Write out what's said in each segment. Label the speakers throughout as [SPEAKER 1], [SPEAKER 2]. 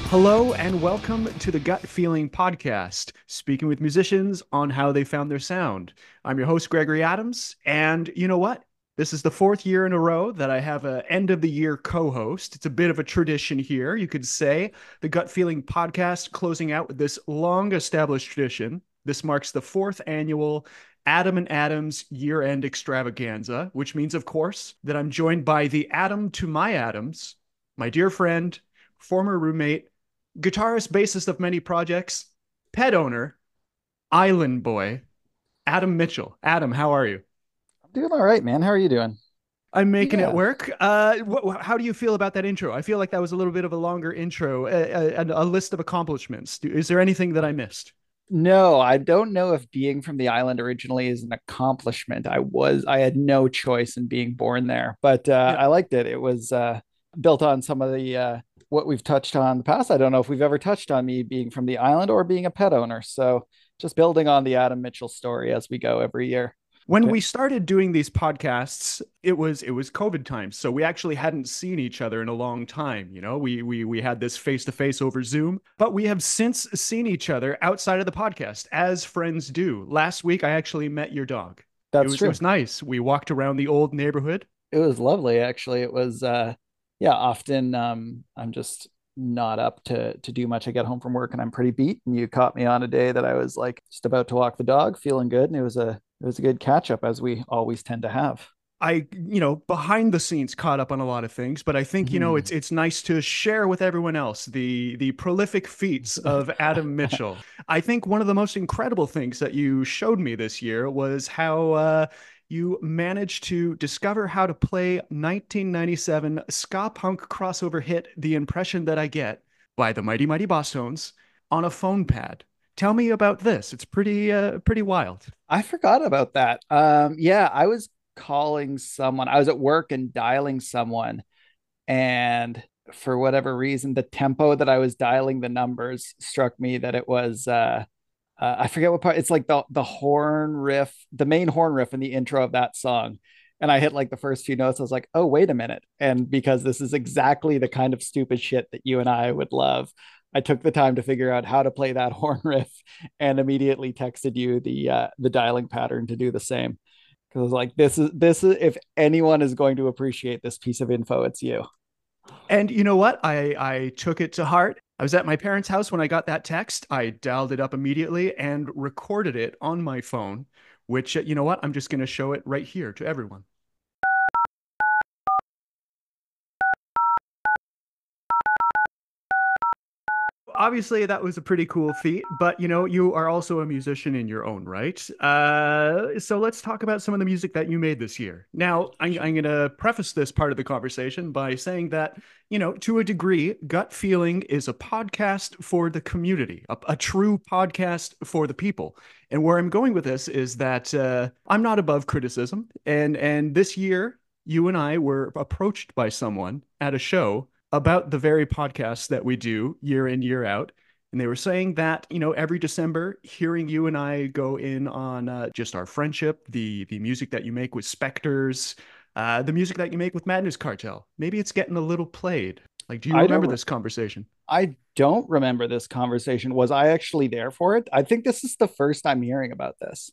[SPEAKER 1] Hello and welcome to the Gut Feeling Podcast, speaking with musicians on how they found their sound. I'm your host, Gregory Adams, and you know what? This is the fourth year in a row that I have an end of the year co host. It's a bit of a tradition here, you could say. The Gut Feeling Podcast closing out with this long established tradition. This marks the fourth annual Adam and Adams year end extravaganza, which means, of course, that I'm joined by the Adam to my Adams, my dear friend, former roommate, guitarist, bassist of many projects, pet owner, island boy, Adam Mitchell. Adam, how are you?
[SPEAKER 2] I'm doing all right, man. How are you doing?
[SPEAKER 1] I'm making it
[SPEAKER 2] Yeah.
[SPEAKER 1] work. How do you feel about that intro? I feel like that was a little bit of a longer intro, a list of accomplishments. Is there anything that I missed?
[SPEAKER 2] No, I don't know if being from the island originally is an accomplishment. I had no choice in being born there, but
[SPEAKER 1] Yeah.
[SPEAKER 2] I liked it. It was built on some of the what we've touched on in the past. I don't know if we've ever touched on me being from the island or being a pet owner. So just building on the Adam Mitchell story as we go every year.
[SPEAKER 1] When
[SPEAKER 2] Okay.
[SPEAKER 1] we started doing these podcasts, it was COVID times, so we actually hadn't seen each other in a long time. You know, we had this face to face over Zoom, but we have since seen each other outside of the podcast as friends do. Last week, I actually met your dog. It
[SPEAKER 2] That's
[SPEAKER 1] was it
[SPEAKER 2] true.
[SPEAKER 1] was nice. We walked around the old neighborhood.
[SPEAKER 2] It was lovely, actually. It was yeah, often I'm just not up to do much. I get home from work and I'm pretty beat, and you caught me on a day that I was like just about to walk the dog, feeling good, and it was a good catch up, as we always tend to have.
[SPEAKER 1] Behind the scenes caught up on a lot of things, but I think,
[SPEAKER 2] Mhm.
[SPEAKER 1] it's nice to share with everyone else the prolific feats of Adam Mitchell. I think one of the most incredible things that you showed me this year was how you managed to discover how to play 1997 ska punk crossover hit "The Impression That I Get" by the Mighty Mighty Bosstones on a phone pad. Tell me about this. It's pretty wild.
[SPEAKER 2] I forgot about that. Yeah, I was calling someone. I was at work and dialing someone, and for whatever reason, the tempo that I was dialing the numbers struck me that it was I forget what part. It's like the horn riff, the main horn riff in the intro of that song. And I hit like the first few notes. I was like, oh, wait a minute. And because this is exactly the kind of stupid shit that you and I would love, I took the time to figure out how to play that horn riff and immediately texted you the dialing pattern to do the same. Because I was like, this is if anyone is going to appreciate this piece of info, it's you.
[SPEAKER 1] And you know what? I took it to heart. I was at my parents' house when I got that text. I dialed it up immediately and recorded it on my phone, which, you know what? I'm just going to show it right here to everyone. Obviously that was a pretty cool feat, but you are also a musician in your own right. So let's talk about some of the music that you made this year. Now, I'm going to preface this part of the conversation by saying that, to a degree, Gut Feeling is a podcast for the community, a true podcast for the people. And where I'm going with this is that I'm not above criticism, and this year you and I were approached by someone at a show about the very podcast that we do year in, year out. And they were saying that, every December, hearing you and I go in on just our friendship, the music that you make with Spectres, the music that you make with Madness Cartel, maybe it's getting a little played. Like, do you
[SPEAKER 2] I
[SPEAKER 1] remember
[SPEAKER 2] don't
[SPEAKER 1] this conversation?
[SPEAKER 2] I don't remember this conversation. Was I actually there for it? I think this is the first I'm hearing about this.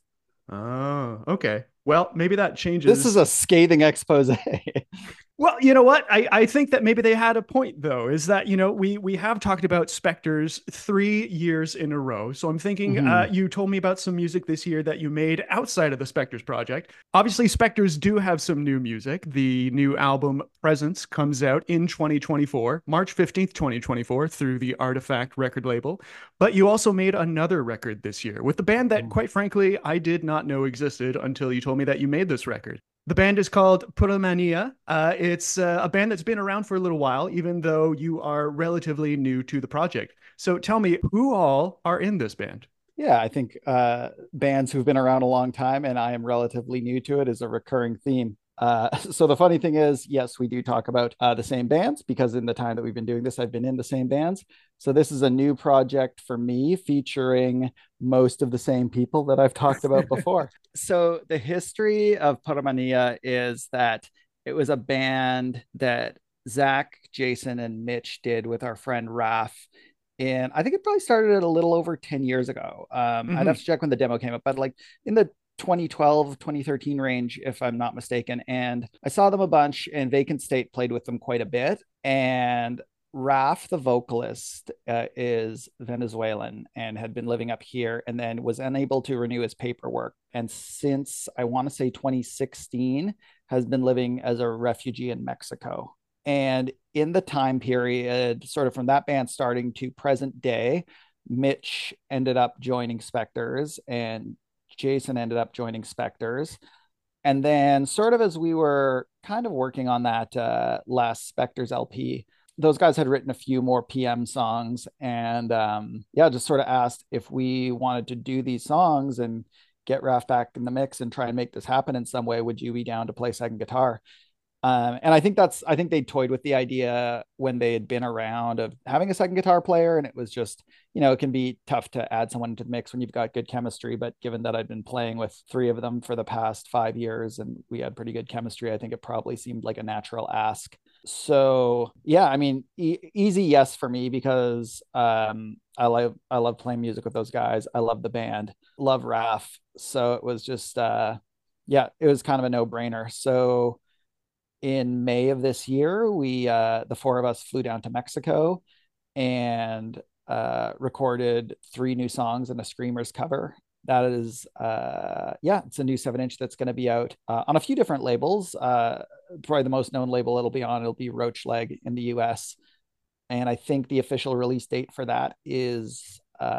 [SPEAKER 1] Oh, okay. Well, maybe that
[SPEAKER 2] This is
[SPEAKER 1] changes.
[SPEAKER 2] a scathing expose.
[SPEAKER 1] Well, you know what? I think that maybe they had a point though, is that we have talked about Spectres 3 years in a row. So I'm thinking
[SPEAKER 2] Mhm.
[SPEAKER 1] you told me about some music this year that you made outside of the Spectres project. Obviously, Spectres do have some new music. The new album Presence comes out in 2024, March 15th, 2024, through the Artifact record label. But you also made another record this year with the band that, quite frankly, I did not know existed until you told me that you made this record. The band is called Puromania. It's a band that's been around for a little while, even though you are relatively new to the project. So tell me, who all are in this band?
[SPEAKER 2] Yeah, I think bands who've been around a long time and I am relatively new to it is a recurring theme. So the funny thing is, yes, we do talk about the same bands because in the time that we've been doing this, I've been in the same bands. So this is a new project for me featuring most of the same people that I've talked about before. So the history of Paramania is that it was a band that Zach, Jason, and Mitch did with our friend Raph. And I think it probably started a little over 10 years ago. I'd have
[SPEAKER 1] Hmm.
[SPEAKER 2] to check when the demo came up, but like in the 2012, 2013 range, if I'm not mistaken. And I saw them a bunch, and Vacant State played with them quite a bit. And Raf, the vocalist, is Venezuelan and had been living up here and then was unable to renew his paperwork. And since I want to say 2016, has been living as a refugee in Mexico. And in the time period, sort of from that band starting to present day, Mitch ended up joining Spectres and Jason ended up joining Spectres. And then, sort of as we were kind of working on that last Spectres LP, those guys had written a few more PM songs. And yeah, just sort of asked if we wanted to do these songs and get Raph back in the mix and try and make this happen in some way. Would you be down to play second guitar? And I think they toyed with the idea when they had been around of having a second guitar player. And it was just, it can be tough to add someone into the mix when you've got good chemistry. But given that I'd been playing with three of them for the past 5 years and we had pretty good chemistry, I think it probably seemed like a natural ask. So yeah, I mean, easy yes for me because I love playing music with those guys. I love the band, love Raph. So it was just yeah, it was kind of a no brainer. So in May of this year, we the four of us flew down to Mexico and recorded 3 new songs and a Screamers cover. That is, yeah, it's a new 7-inch that's going to be out on a few different labels. Probably the most known label it'll be Roach Leg in the US. And I think the official release date for that is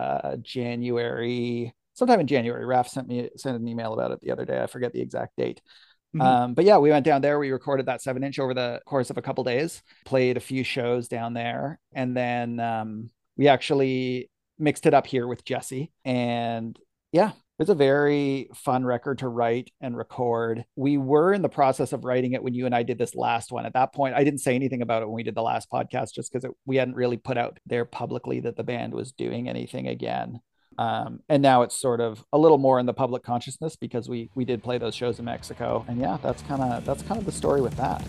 [SPEAKER 2] January, sometime in January. Raph sent an email about it the other day. I forget the exact date.
[SPEAKER 1] Hmm.
[SPEAKER 2] But yeah, we went down there. We recorded that 7-inch over the course of a couple days, played a few shows down there, and then we actually mixed it up here with Jesse. And yeah, it's a very fun record to write and record. We were in the process of writing it when you and I did this last one. At that point, I didn't say anything about it when we did the last podcast, just because we hadn't really put out there publicly that the band was doing anything again. And now it's sort of a little more in the public consciousness because we did play those shows in Mexico, and yeah, that's kind of the story with that.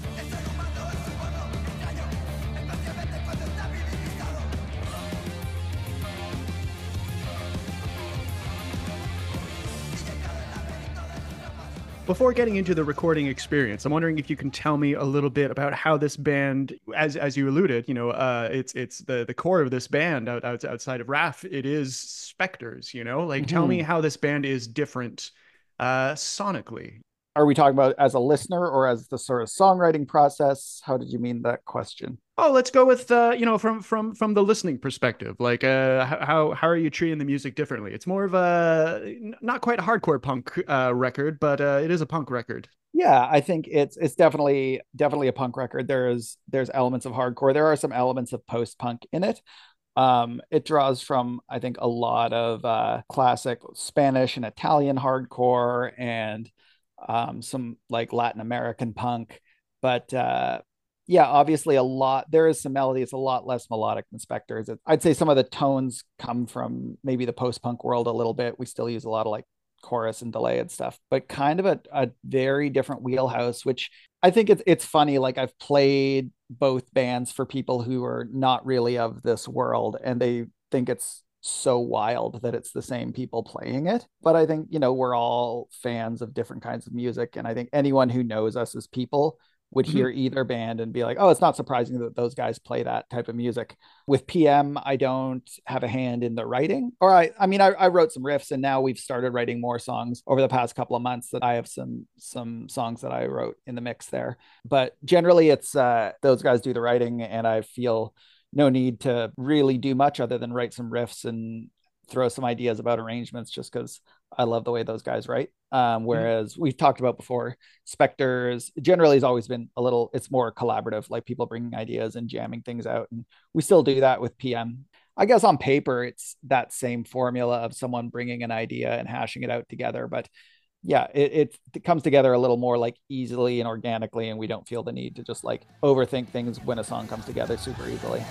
[SPEAKER 1] Before getting into the recording experience, I'm wondering if you can tell me a little bit about how this band, as you alluded, it's the core of this band outside of Raph, it is Spectres. Like tell me
[SPEAKER 2] Mm-hmm.
[SPEAKER 1] how this band is different sonically.
[SPEAKER 2] Are we talking about as a listener or as the sort of songwriting process? How did you mean that question?
[SPEAKER 1] Oh, let's go with from the listening perspective. Like how are you treating the music differently? It's more of a not quite a hardcore punk record, but it is a punk record.
[SPEAKER 2] Yeah, I think it's definitely a punk record. There's elements of hardcore. There are some elements of post punk in it. It draws from, I think, a lot of classic Spanish and Italian hardcore and some like Latin American punk. But yeah, obviously there is some melody. It's a lot less melodic than Spectres. I'd say some of the tones come from maybe the post punk world a little bit. We still use a lot of like chorus and delay and stuff, but kind of a very different wheelhouse, which I think it's funny. Like I've played both bands for people who are not really of this world and they think it's so wild that it's the same people playing it. But I think, we're all fans of different kinds of music. And I think anyone who knows us as people would hear
[SPEAKER 1] Mhm.
[SPEAKER 2] either band and be like, oh, it's not surprising that those guys play that type of music. With PM, I don't have a hand in the writing. Or I mean, I wrote some riffs and now we've started writing more songs over the past couple of months that I have some songs that I wrote in the mix there. But generally it's those guys do the writing and I feel no need to really do much other than write some riffs and throw some ideas about arrangements just because I love the way those guys write.
[SPEAKER 1] Mhm.
[SPEAKER 2] Whereas we've talked about before, Spectres generally has always been it's more collaborative, like people bringing ideas and jamming things out. And we still do that with PM. I guess on paper, it's that same formula of someone bringing an idea and hashing it out together. But yeah, it comes together a little more like easily and organically. And we don't feel the need to just like overthink things when a song comes together super easily.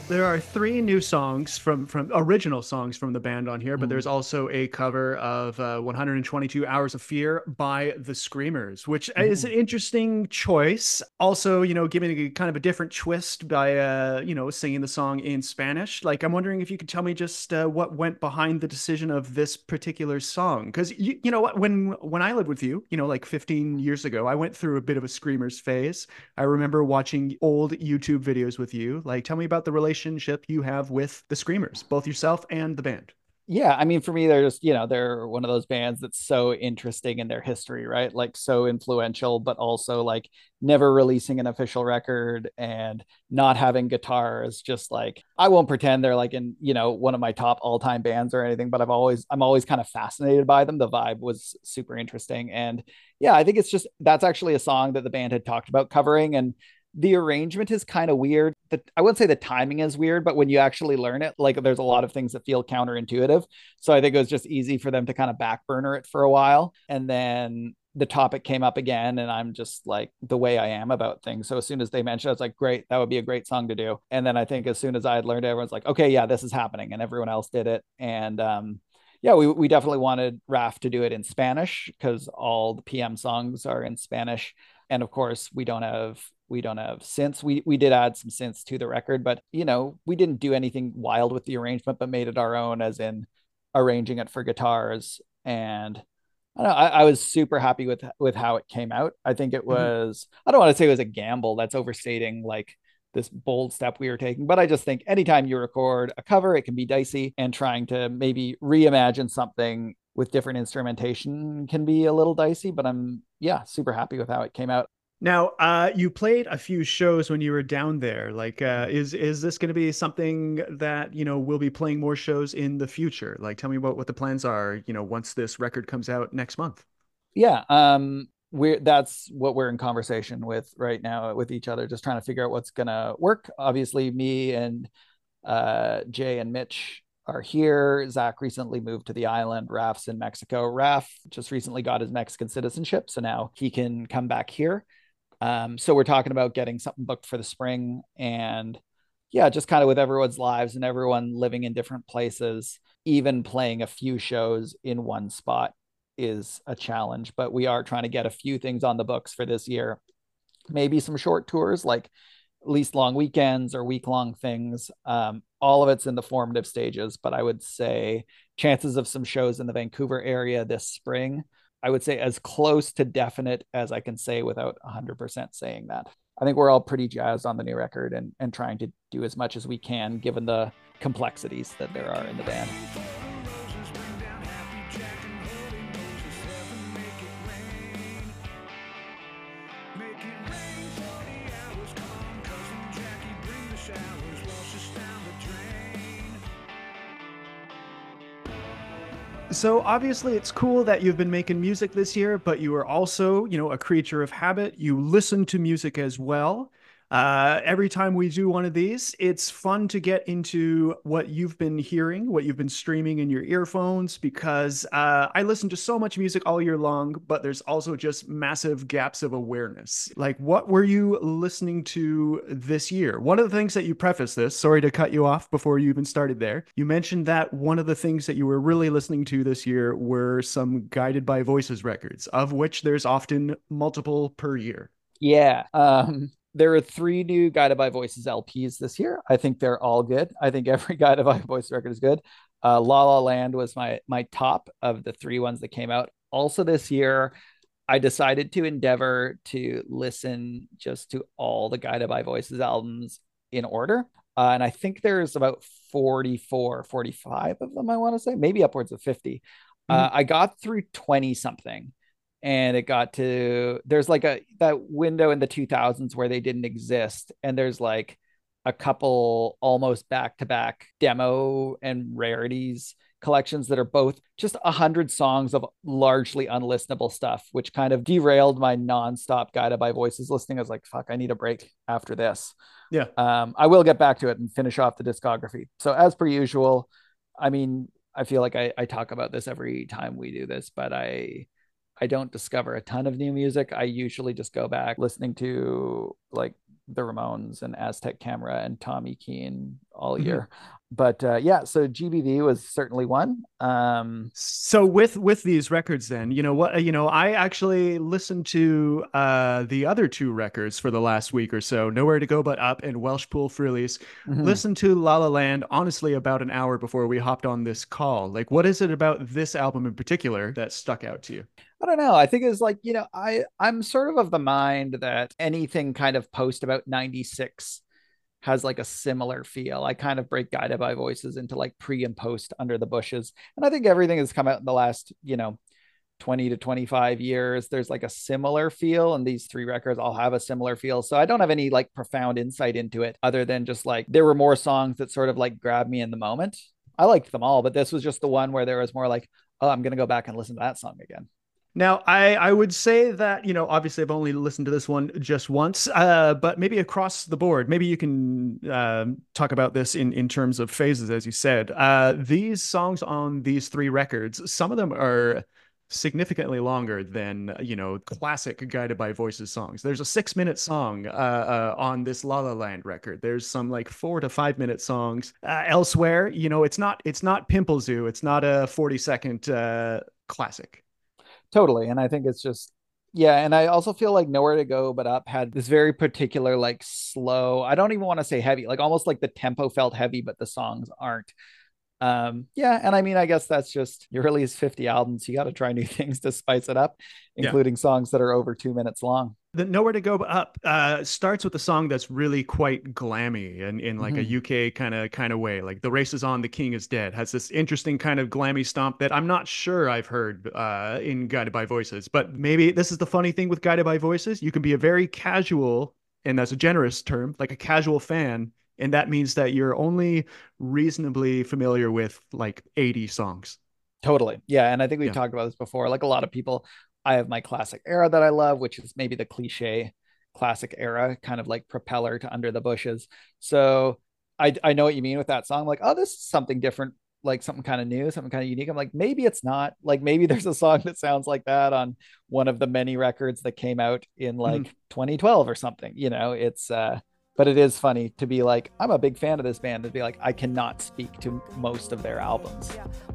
[SPEAKER 1] There are three new songs from original songs from the band on here, but
[SPEAKER 2] Mm.
[SPEAKER 1] there's also a cover of 122 Hours of Fear by the Screamers, which is an
[SPEAKER 2] Mhm.
[SPEAKER 1] interesting choice. Also, giving a kind of a different twist by singing the song in Spanish. Like, I'm wondering if you could tell me just what went behind the decision of this particular song, because you know what, when I lived with you, like 15 years ago, I went through a bit of a Screamers phase. I remember watching old YouTube videos with you. Like, tell me about the relationship you have with the Screamers, both yourself and the band.
[SPEAKER 2] Yeah, I mean, for me, they're just, they're one of those bands that's so interesting in their history, right? Like, so influential, but also like never releasing an official record and not having guitars. Just like, I won't pretend they're like in, one of my top all-time bands or anything, but I'm always kind of fascinated by them. The vibe was super interesting. And yeah, I think it's just, that's actually a song that the band had talked about covering. And the arrangement is kind of weird. I wouldn't say the timing is weird, but when you actually learn it, like there's a lot of things that feel counterintuitive. So I think it was just easy for them to kind of back burner it for a while. And then the topic came up again, and I'm just like the way I am about things. So as soon as they mentioned it, I was like, great, that would be a great song to do. And then I think as soon as I had learned it, everyone's like, okay, yeah, this is happening. And everyone else did it. And yeah, we definitely wanted Raf to do it in Spanish because all the PM songs are in Spanish. And of course, we don't have synths. We did add some synths to the record, but we didn't do anything wild with the arrangement, but made it our own, as in arranging it for guitars. And I don't know, I was super happy with how it came out. I think it
[SPEAKER 1] Mhm.
[SPEAKER 2] was, I don't want to say it was a gamble. That's overstating like this bold step we were taking, but I just think anytime you record a cover, it can be dicey, and trying to maybe reimagine something with different instrumentation can be a little dicey. But I'm, yeah, super happy with how it came out.
[SPEAKER 1] Now, you played a few shows when you were down there. Like, is this going to be something that we'll be playing more shows in the future? Like, tell me about what the plans are. Once this record comes out next month.
[SPEAKER 2] Yeah, we're that's what we're in conversation with right now with each other, just trying to figure out what's gonna work. Obviously, me and Jay and Mitch are here. Zach recently moved to the island. Raf's in Mexico. Raf just recently got his Mexican citizenship, so now he can come back here. So we're talking about getting something booked for the spring. And yeah, just kind of with everyone's lives and everyone living in different places, even playing a few shows in one spot is a challenge. But we are trying to get a few things on the books for this year. Maybe some short tours, like at least long weekends or week-long things. All of it's in the formative stages, but I would say chances of some shows in the Vancouver area this spring, I would say as close to definite as I can say without 100% saying that. I think we're all pretty jazzed on the new record, and trying to do as much as we can given the complexities that there are in the band.
[SPEAKER 1] So obviously it's cool that you've been making music this year, but you are also, a creature of habit. You listen to music as well. Every time we do one of these, it's fun to get into what you've been hearing, what you've been streaming in your earphones, because I listen to so much music all year long, but there's also just massive gaps of awareness. Like, what were you listening to this year? One of the things that you preface this, sorry to cut you off before you even started there, you mentioned that one of the things that you were really listening to this year were some Guided by Voices records, of which there's often multiple per year.
[SPEAKER 2] Yeah. There are three new Guided by Voices LPs this year. I think they're all good. I think every Guided by Voice record is good. La La Land was my top of the three ones that came out. Also this year, I decided to endeavor to listen just to all the Guided by Voices albums in order. And I think there's about 44, 45 of them, I want to say, maybe upwards of 50.
[SPEAKER 1] Mhm.
[SPEAKER 2] I got through 20 something, and it got to, there's like that window in the 2000s where they didn't exist. And there's like a couple almost back to back demo and rarities collections that are both just 100 songs of largely unlistenable stuff, which kind of derailed my nonstop Guided by Voices listening. I was like, fuck, I need a break after this.
[SPEAKER 1] Yeah.
[SPEAKER 2] I will get back to it and finish off the discography. So as per usual, I mean, I feel like I talk about this every time we do this, but I don't discover a ton of new music. I usually just go back listening to like the Ramones and Aztec Camera and Tommy Keene all
[SPEAKER 1] Mhm.
[SPEAKER 2] year. But yeah, so GBV was certainly one.
[SPEAKER 1] So with these records, then I actually listened to the other two records for the last week or so, Nowhere to Go But Up and Welsh Pool Freelies.
[SPEAKER 2] Mhm.
[SPEAKER 1] Listened to La La Land honestly about an hour before we hopped on this call. Like, what is it about this album in particular that stuck out to you?
[SPEAKER 2] I don't know. I think it's like, I'm sort of the mind that anything kind of post about 96 has like a similar feel. I kind of break Guided by Voices into like pre and post Under the Bushes. And I think everything has come out in the last, 20 to 25 years. There's like a similar feel, and these three records all have a similar feel. So I don't have any like profound insight into it other than just like there were more songs that sort of like grabbed me in the moment. I liked them all, but this was just the one where there was more like, oh, I'm going to go back and listen to that song again.
[SPEAKER 1] Now, I would say that, obviously I've only listened to this one just once, but maybe across the board, maybe you can talk about this in terms of phases, as you said. These songs on these three records, some of them are significantly longer than, classic Guided by Voices songs. There's a 6-minute song on this La La Land record. There's some like 4 to 5 minute songs elsewhere. It's not Pimple Zoo. It's not a 40-second classic.
[SPEAKER 2] Totally. And I think it's just, yeah. And I also feel like Nowhere to Go But Up had this very particular, like slow, I don't even want to say heavy, like almost like the tempo felt heavy, but the songs aren't. Yeah. And I mean, I guess that's just you release 50 albums. You got to try new things to spice it up,
[SPEAKER 1] Yeah.
[SPEAKER 2] including songs that are over 2 minutes long.
[SPEAKER 1] The Nowhere to Go But Up starts with a song that's really quite glammy and in like a
[SPEAKER 2] Mhm.
[SPEAKER 1] UK kind of way. Like The Race Is On, The King Is Dead has this interesting kind of glammy stomp that I'm not sure I've heard in Guided by Voices. But maybe this is the funny thing with Guided by Voices. You can be a very casual, and that's a generous term, like a casual fan. And that means that you're only reasonably familiar with like 80 songs.
[SPEAKER 2] Totally. Yeah. And I think we've
[SPEAKER 1] Yeah.
[SPEAKER 2] talked about this before. Like a lot of people, I have my classic era that I love, which is maybe the cliche classic era, kind of like Propeller to Under the Bushes. So I know what you mean with that song. Like, oh, this is something different, like something kind of new, something kind of unique. I'm like, maybe it's not. Like, maybe there's a song that sounds like that on one of the many records that came out in
[SPEAKER 1] Mhm.
[SPEAKER 2] like 2012 or something. But it is funny to be like, I'm a big fan of this band, to be like, I cannot speak to most of their albums.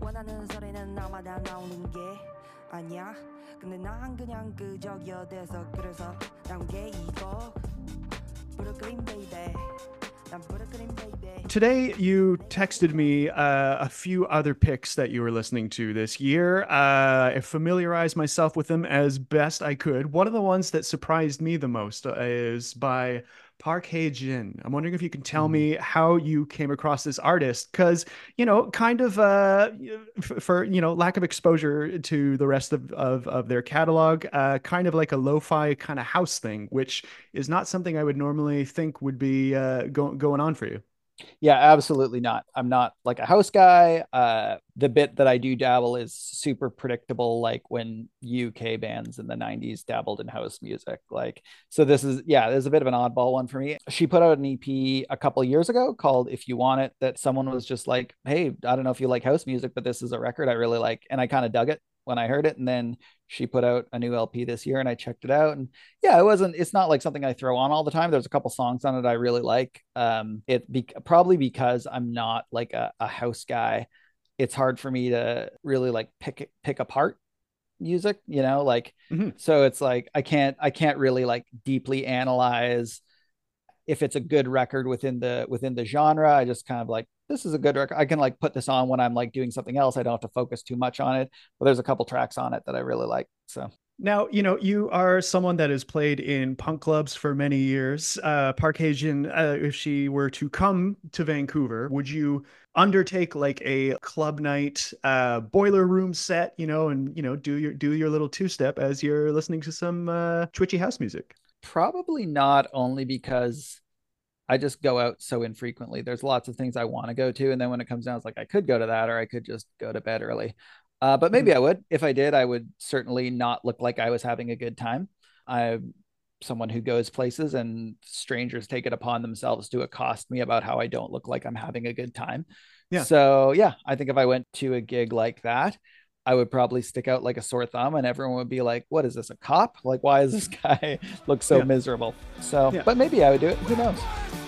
[SPEAKER 1] Today, you texted me a few other picks that you were listening to this year. I familiarized myself with them as best I could. One of the ones that surprised me the most is by Park Hae Jin. I'm wondering if you can tell
[SPEAKER 2] Mhm.
[SPEAKER 1] me how you came across this artist, because kind of for lack of exposure to the rest of their catalog, kind of like a lo-fi kind of house thing, which is not something I would normally think would be going on for you.
[SPEAKER 2] Yeah, absolutely not. I'm not like a house guy. The bit that I do dabble is super predictable, like when UK bands in the 90s dabbled in house music. Like, so this is a bit of an oddball one for me. She put out an EP a couple of years ago called If You Want It, that someone was just like, hey, I don't know if you like house music, but this is a record I really like. And I kind of dug it when I heard it. And then she put out a new LP this year and I checked it out. And yeah, it's not like something I throw on all the time. There's a couple songs on it I really like. Probably because I'm not like a house guy. It's hard for me to really like pick apart music, like,
[SPEAKER 1] Mhm.
[SPEAKER 2] so it's like I can't really like deeply analyze if it's a good record within the genre. I just kind of like, this is a good record. I can like put this on when I'm like doing something else. I don't have to focus too much on it. But there's a couple tracks on it that I really like. So
[SPEAKER 1] Now, you are someone that has played in punk clubs for many years. Park Hae-jin, if she were to come to Vancouver, would you undertake like a club night, boiler room set, and do your little two-step as you're listening to some twitchy house music?
[SPEAKER 2] probably not, only because I just go out so infrequently. There's lots of things I want to go to, and then when it comes down, it's like I could go to that, or I could just go to bed early. But maybe
[SPEAKER 1] Mhm.
[SPEAKER 2] I would. If I did, I would certainly not look like I was having a good time. I'm someone who goes places, and strangers take it upon themselves to accost me about how I don't look like I'm having a good time.
[SPEAKER 1] Yeah.
[SPEAKER 2] So yeah, I think if I went to a gig like that, I would probably stick out like a sore thumb, and everyone would be like, what is this, a cop? Like, why does this guy look so
[SPEAKER 1] Yeah.
[SPEAKER 2] miserable? So,
[SPEAKER 1] Yeah.
[SPEAKER 2] but maybe I would do it. Who knows?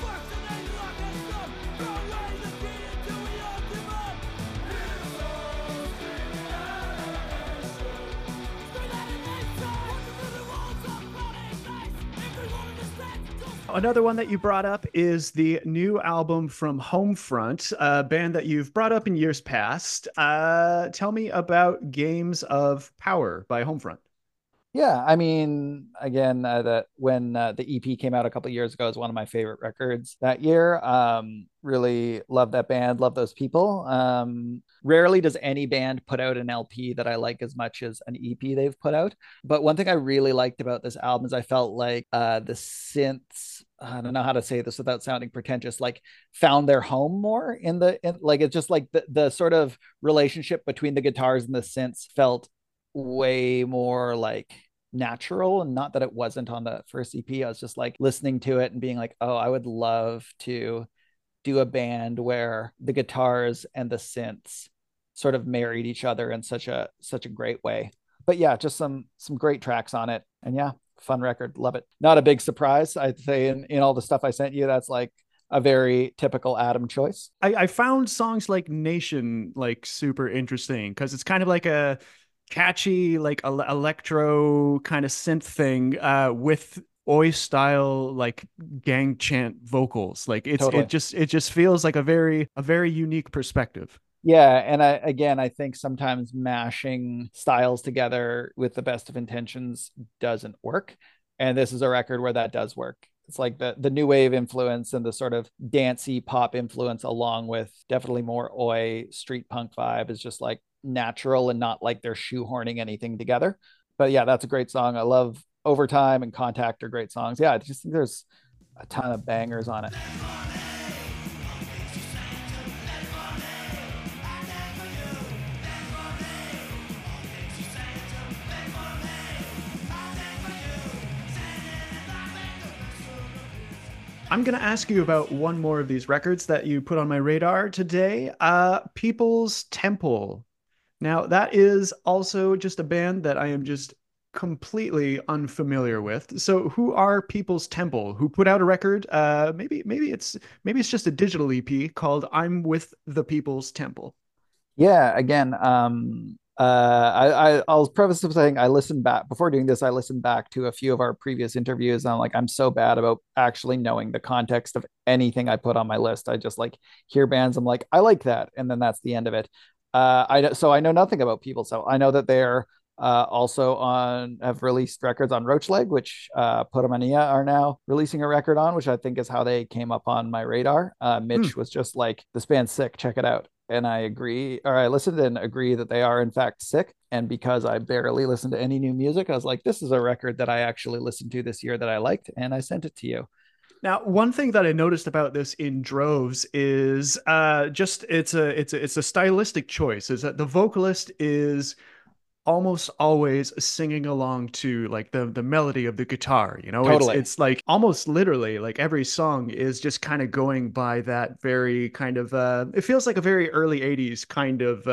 [SPEAKER 1] Another one that you brought up is the new album from Homefront, a band that you've brought up in years past. Tell me about Games of Power by Homefront.
[SPEAKER 2] Yeah, I mean, again, that when the EP came out a couple of years ago is one of my favorite records that year. Really love that band, love those people. Rarely does any band put out an LP that I like as much as an EP they've put out. But one thing I really liked about this album is I felt like the synths, I don't know how to say this without sounding pretentious, like found their home more like it's just like the sort of relationship between the guitars and the synths felt way more like natural, and not that it wasn't on the first EP. I was just like listening to it and being like, oh, I would love to do a band where the guitars and the synths sort of married each other in such a great way. But yeah, just some great tracks on it. And yeah, fun record, love it. Not a big surprise, I'd say, in all the stuff I sent you. That's like a very typical Adam choice.
[SPEAKER 1] I found songs like Nation like super interesting because it's kind of like a catchy like electro kind of synth thing with oi style like gang chant vocals. Like
[SPEAKER 2] Totally.
[SPEAKER 1] it just feels like a very unique perspective.
[SPEAKER 2] Yeah, and I think sometimes mashing styles together with the best of intentions doesn't work. And this is a record where that does work. It's like the new wave influence and the sort of dancey pop influence, along with definitely more oi street punk vibe, is just like natural and not like they're shoehorning anything together. But yeah, that's a great song. I love Overtime and Contact are great songs. Yeah, I just think there's a ton of bangers on it.
[SPEAKER 1] I'm going to ask you about one more of these records that you put on my radar today. People's Temple. Now, that is also just a band that I am just completely unfamiliar with. So, who are People's Temple? Who put out a record? Maybe it's just a digital EP called "I'm with the People's Temple."
[SPEAKER 2] Yeah, again, I'll preface with saying I listened back before doing this. I listened back to a few of our previous interviews. And I'm like, I'm so bad about actually knowing the context of anything I put on my list. I just like hear bands. I'm like, I like that, and then that's the end of it. I know nothing about people. So I know that they're also on have released records on Roachleg, which Putamania are now releasing a record on, which I think is how they came up on my radar.
[SPEAKER 1] Hmm.
[SPEAKER 2] Mitch was just like, this band's sick, check it out. And I agree, or I listened and agree that they are in fact sick. And because I barely listen to any new music, I was like, this is a record that I actually listened to this year that I liked, and I sent it to you.
[SPEAKER 1] Now, one thing that I noticed about this in droves is just it's a stylistic choice. Is that the vocalist is almost always singing along to like the melody of the guitar. You know, it's
[SPEAKER 2] Totally.
[SPEAKER 1] it's like almost literally like every song is just kind of going by that very kind of it feels like a very early 80s kind of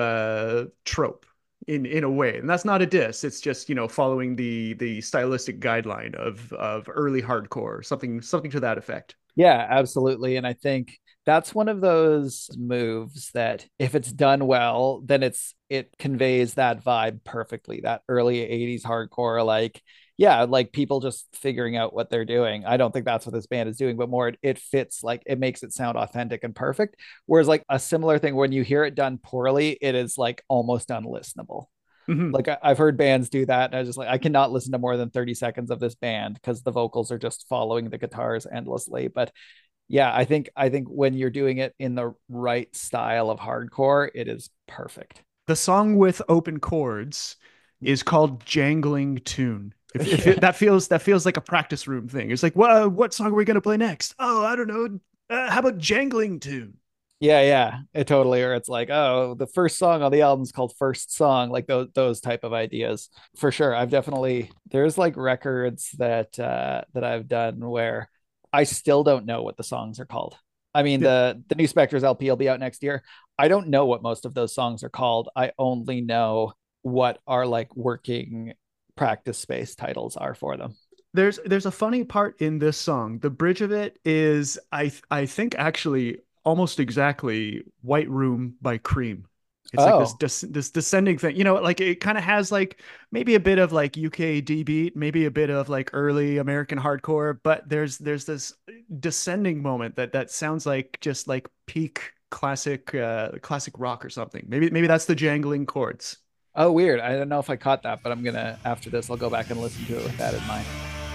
[SPEAKER 1] trope in a way. And that's not a diss. It's just, following the stylistic guideline of early hardcore, something to that effect.
[SPEAKER 2] Yeah, absolutely. And I think that's one of those moves that if it's done well, then it conveys that vibe perfectly. That early 80s hardcore, like, yeah, like people just figuring out what they're doing. I don't think that's what this band is doing, but more it fits, like it makes it sound authentic and perfect. Whereas like a similar thing, when you hear it done poorly, it is like almost unlistenable.
[SPEAKER 1] Mhm.
[SPEAKER 2] Like I've heard bands do that, and I was just like, I cannot listen to more than 30 seconds of this band because the vocals are just following the guitars endlessly. But yeah, I think when you're doing it in the right style of hardcore, it is perfect.
[SPEAKER 1] The song with open chords is called "Jangling Tune." If
[SPEAKER 2] Yeah.
[SPEAKER 1] that feels like a practice room thing. It's like, what song are we gonna play next? Oh, I don't know. How about "Jangling Tune"?
[SPEAKER 2] Yeah, yeah, it totally. Or it's like, oh, the first song on the album is called First Song, like those type of ideas. For sure. I've definitely there's like records that I've done where I still don't know what the songs are called. I mean,
[SPEAKER 1] Yeah.
[SPEAKER 2] the new Spectres LP will be out next year. I don't know what most of those songs are called. I only know what our like working practice space titles are for them.
[SPEAKER 1] There's a funny part in this song. The bridge of it is I think actually almost exactly White Room by Cream. It's like
[SPEAKER 2] Oh,
[SPEAKER 1] this descending thing. Like it kind of has like maybe a bit of like UK D beat, maybe a bit of like early American hardcore, but there's this descending moment that sounds like just like peak classic rock or something. Maybe that's the jangling chords.
[SPEAKER 2] oh, weird. I don't know if I caught that, but I'm gonna after this, I'll go back and listen to it with that in mind.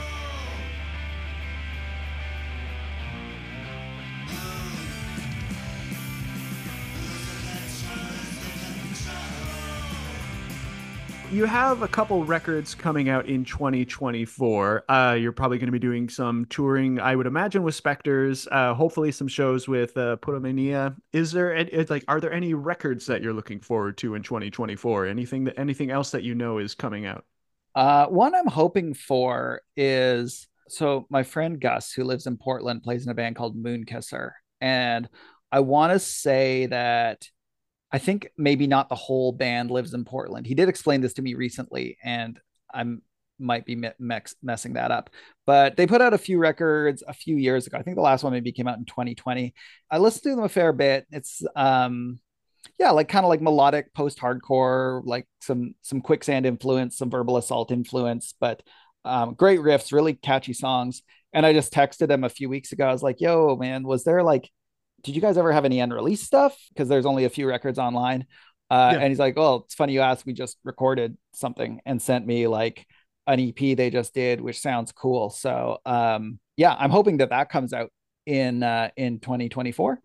[SPEAKER 1] You have a couple records coming out in 2024. You're probably going to be doing some touring, I would imagine, with Spectres. Hopefully, some shows with Pyromania. Are there any records that you're looking forward to in 2024? Anything else that you know is coming out?
[SPEAKER 2] One I'm hoping for is so my friend Gus, who lives in Portland, plays in a band called Moonkisser, and I want to say that I think maybe not the whole band lives in Portland. He did explain this to me recently, and I'm might be messing that up. But they put out a few records a few years ago. I think the last one maybe came out in 2020. I listened to them a fair bit. It's yeah, like kind of like melodic post-hardcore, like some quicksand influence, some verbal assault influence, but great riffs, really catchy songs. And I just texted him a few weeks ago. I was like, "Yo, man, was there like did you guys ever have any unreleased stuff? Because there's only a few records online."
[SPEAKER 1] Yeah.
[SPEAKER 2] And he's like, "Well, it's funny you asked. We just recorded something and sent me like an EP they just did, which sounds cool." So yeah, I'm hoping that that comes out in 2024.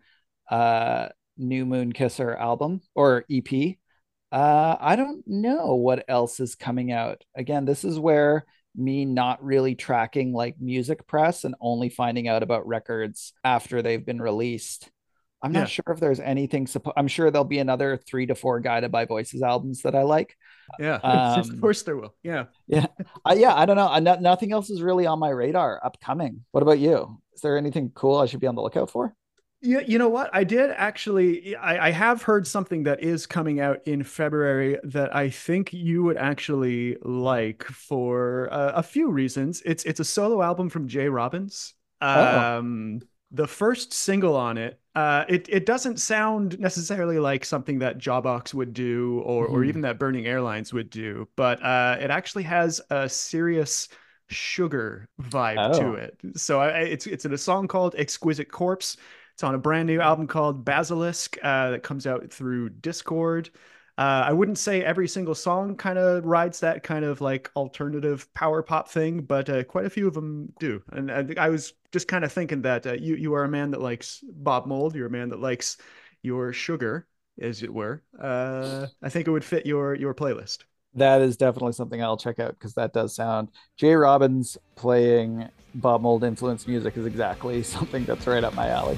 [SPEAKER 2] New Moonkisser album or EP. I don't know what else is coming out. Again, this is where me not really tracking like music press and only finding out about records after they've been released. I'm not
[SPEAKER 1] Yeah.
[SPEAKER 2] sure if there's anything. I'm sure there'll be another 3 to 4 Guided by Voices albums that I like.
[SPEAKER 1] Yeah. Of
[SPEAKER 2] Um,
[SPEAKER 1] course there will. Yeah.
[SPEAKER 2] yeah, yeah. I don't know. Nothing else is really on my radar upcoming. What about you? Is there anything cool I should be on the lookout for?
[SPEAKER 1] Yeah, you know what? I did actually. I have heard something that is coming out in February that I think you would actually like for a few reasons. It's a solo album from Jay Robbins.
[SPEAKER 2] Oh,
[SPEAKER 1] The first single on it, it doesn't sound necessarily like something that Jawbox would do or
[SPEAKER 2] mhm.
[SPEAKER 1] even that Burning Airlines would do, but it actually has a serious sugar vibe to
[SPEAKER 2] Oh,
[SPEAKER 1] it. So it's in a song called Exquisite Corpse. It's on a brand new album called Basilisk that comes out through Discord. I wouldn't say every single song kind of rides that kind of like alternative power pop thing, but quite a few of them do. And I was just kind of thinking that you are a man that likes Bob Mould. You're a man that likes your sugar, as it were. I think it would fit your playlist.
[SPEAKER 2] that is definitely something I'll check out because that does sound. Jay Robbins playing Bob Mold influenced music is exactly something that's right up my alley.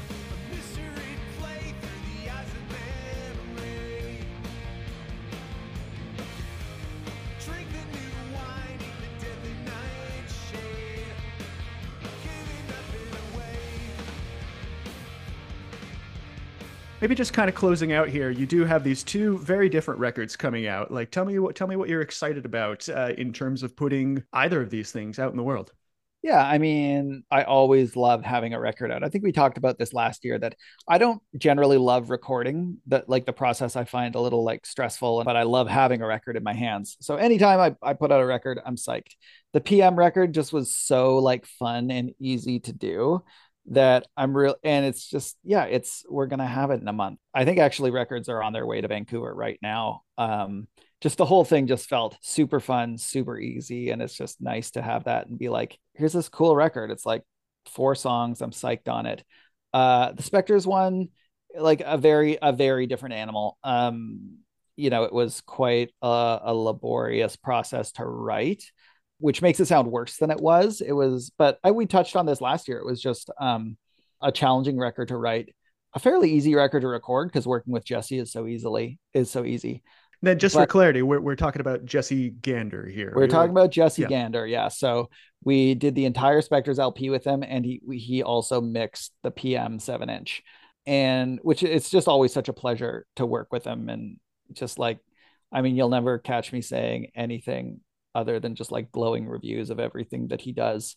[SPEAKER 1] Maybe just kind of closing out here, you do have these two very different records coming out. Like, tell me what you're excited about in terms of putting either of these things out in the world.
[SPEAKER 2] Yeah, I mean, I always love having a record out. I think we talked about this last year that I don't generally love recording, that like the process I find a little like stressful, but I love having a record in my hands. So anytime I put out a record, I'm psyched. The PM record just was so like fun and easy to do that I'm real and it's just yeah, it's we're gonna have it in a month. I think actually records are on their way to Vancouver right now. Just the whole thing just felt super fun, super easy. And it's just nice to have that and be like, here's this cool record. It's like 4 songs. I'm psyched on it. The Spectres one, like a very different animal. It was quite a laborious process to write, which makes it sound worse than it was. But we touched on this last year. It was just a challenging record to write, a fairly easy record to record because working with Jesse is so easy.
[SPEAKER 1] Then, just for
[SPEAKER 2] But
[SPEAKER 1] clarity, we're talking about Jesse Gander here.
[SPEAKER 2] we're talking about Jesse
[SPEAKER 1] Yeah.
[SPEAKER 2] Gander, yeah. So we did the entire Spectres LP with him, and he also mixed the PM 7 inch, and which it's just always such a pleasure to work with him, and just like I mean, you'll never catch me saying anything other than just like glowing reviews of everything that he does.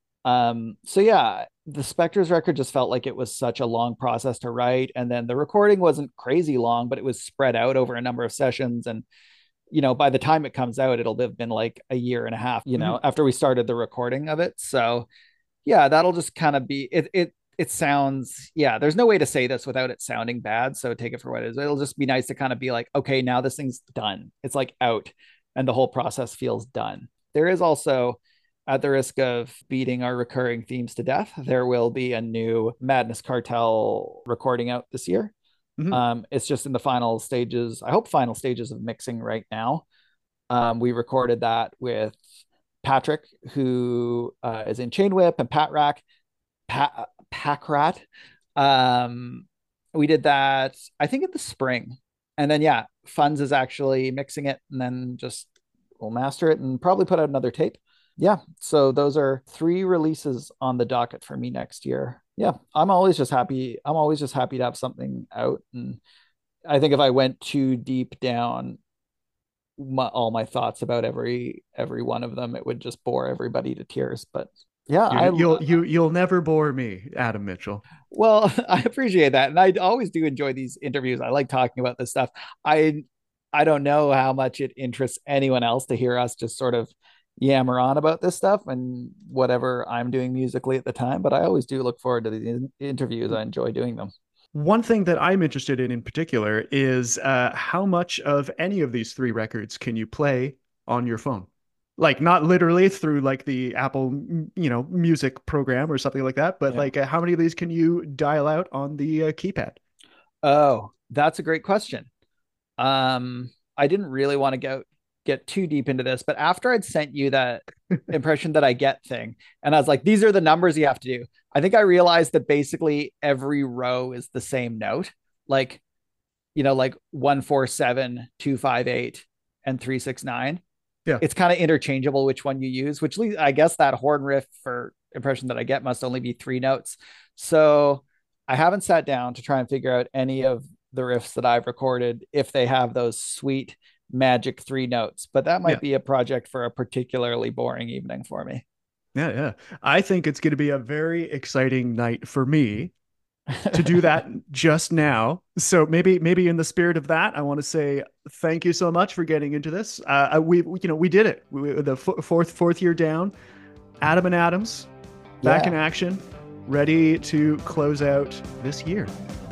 [SPEAKER 2] So yeah, the Spectres record just felt like it was such a long process to write. And then the recording wasn't crazy long, but it was spread out over a number of sessions. And, by the time it comes out, it'll have been like a year and a half,
[SPEAKER 1] Mhm.
[SPEAKER 2] after we started the recording of it. So yeah, that'll just kind of be it. It sounds, yeah, there's no way to say this without it sounding bad. So take it for what it is. It'll just be nice to kind of be like, okay, now this thing's done. It's like out and the whole process feels done. There is also, at the risk of beating our recurring themes to death, there will be a new Madness Cartel recording out this year.
[SPEAKER 1] Mhm.
[SPEAKER 2] It's just in the final stages, I hope final stages of mixing right now. We recorded that with Patrick, who is in Chain Whip, and Pat Rack, Pack Rat. Um, we did that, I think, in the spring. And then, yeah, Funds is actually mixing it, and then just we'll master it and probably put out another tape. Yeah. So those are 3 releases on the docket for me next year. Yeah. I'm always just happy. I'm always just happy to have something out. And I think if I went too deep down all my thoughts about every one of them, it would just bore everybody to tears. But yeah,
[SPEAKER 1] You'll never bore me, Adam Mitchell.
[SPEAKER 2] well, I appreciate that, and I always do enjoy these interviews. I like talking about this stuff. I don't know how much it interests anyone else to hear us just sort of yammer on about this stuff and whatever I'm doing musically at the time, but I always do look forward to these interviews. I enjoy doing them.
[SPEAKER 1] One thing that I'm interested in particular is how much of any of these three records can you play on your phone? Like not literally through like the Apple, music program or something like that, but
[SPEAKER 2] Yeah.
[SPEAKER 1] like how many of these can you dial out on the keypad?
[SPEAKER 2] Oh, that's a great question. I didn't really want to get too deep into this, but after I'd sent you that impression that I get thing, and I was like, these are the numbers you have to do. I think I realized that basically every row is the same note. Like, like 147, 258, and 369.
[SPEAKER 1] Yeah.
[SPEAKER 2] It's kind of interchangeable which one you use, which leads, I guess that horn riff for impression that I get must only be 3 notes. So I haven't sat down to try and figure out any of the riffs that I've recorded if they have those sweet magic 3 notes, but that
[SPEAKER 1] Yeah.
[SPEAKER 2] might be a project for a particularly boring evening for me.
[SPEAKER 1] Yeah. Yeah. I think it's going to be a very exciting night for me to do that just now. So maybe in the spirit of that, I want to say thank you so much for getting into this. We did it. The fourth year down. Adam and Adams back in
[SPEAKER 2] Yeah.
[SPEAKER 1] action, ready to close out this year.